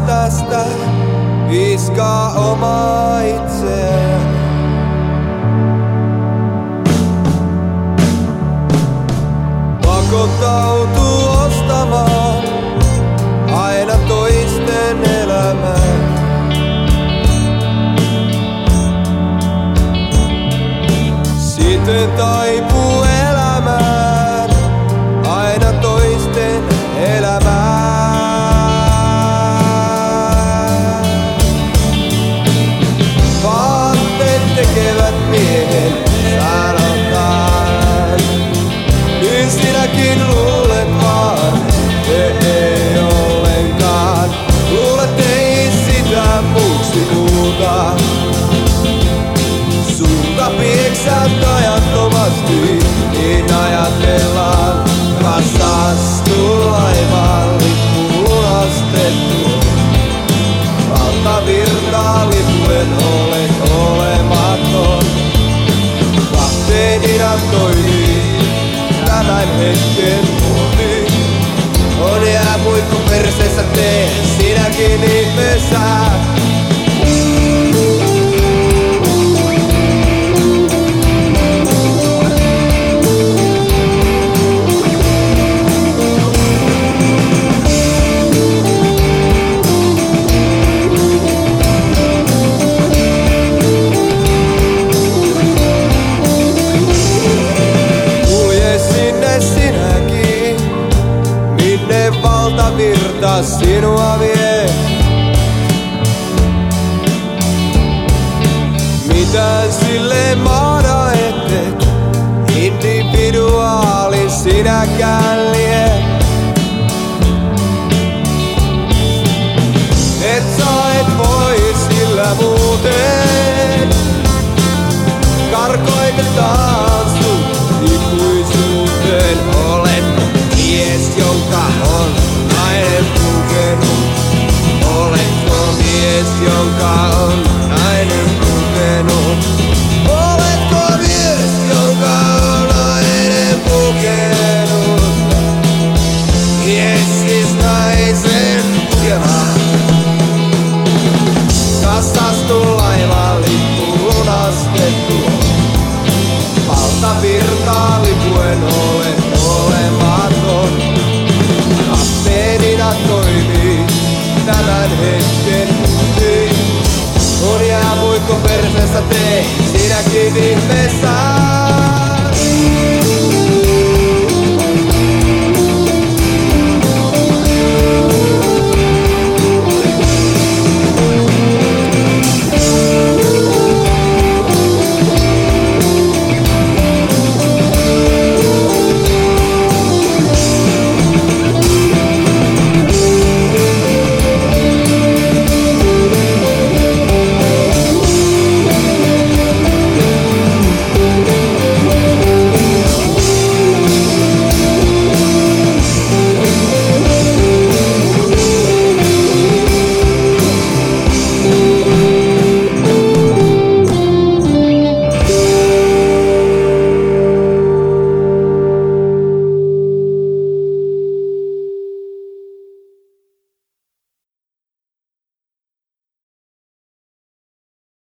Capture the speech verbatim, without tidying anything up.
tästä, piskaa omaa itseään. Pakottautuu ostamaan aina toisten elämään. Sitten taipuu elämään aina toisten elämään. Vaatteet tekevät miehen sanotaan. Niin sinäkin luulet vaan, ei ollenkaan. Luulet ei sitä muuksi muuta. Suuta pieksät ajattomasti, niin ajatellaan. Rasastu laivaan, lippu lunastettu. Valtavirtaa lipuen olet olematon. Kapteenina toimii tämän hetken muovi. On jäämuikku perseessä, tee sinäkin ihmeessä. Valtavirta sinua vie. Mitään sille maada et, individuaalin sinäkään lie. Et sä et voi sillä muuten. Karkoitetaan sut ikuisuuteen. Oletko mies, jonka on nainen pukenut? Oletko mies, jonka on nainen pukenut? Oletko mies, jonka on nainen pukenut? Mies siis naisen pukema. Kassastu laivaan, lippu lunastettu. Valtavirtaa lipuen olet olematon. Kapteenina toimii tämän hetken muovi. On jäämuikko perseessä, tee sinäkin ihmeessä.